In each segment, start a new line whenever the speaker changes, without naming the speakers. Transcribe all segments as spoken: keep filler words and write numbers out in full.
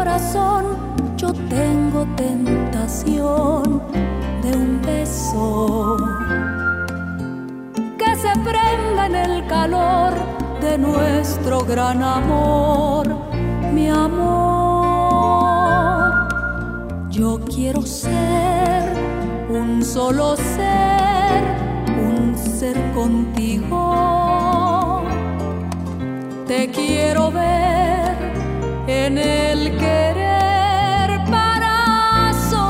corazón, yo tengo tentación de un beso que se prenda en el calor de nuestro gran amor, mi amor. Yo quiero ser un solo ser, un ser contigo. Te quiero ver en el querer para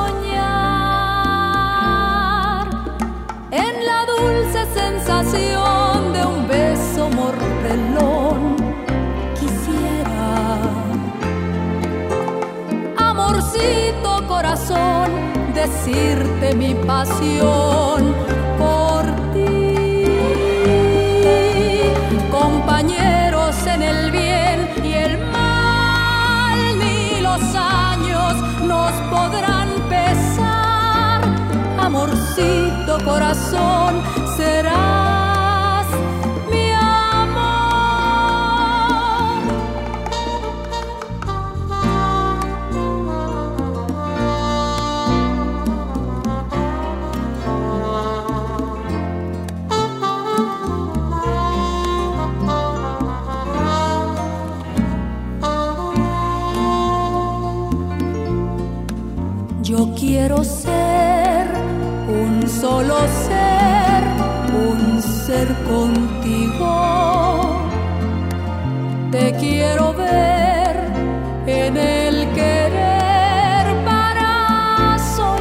soñar, en la dulce sensación de un beso mordelón. Quisiera, amorcito corazón, decirte mi pasión por ti. Compañeros en el bien y el mal, ni los años nos podrán pesar. Amorcito corazón, serás mi amor. Yo quiero ser un solo ser, un ser contigo. Te quiero ver en el querer para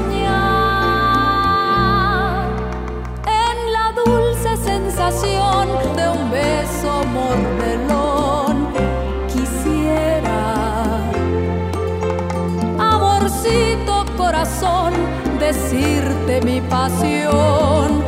soñar, en la dulce sensación de un beso mordelón. Quisiera, amorcito corazón, decirte mi pasión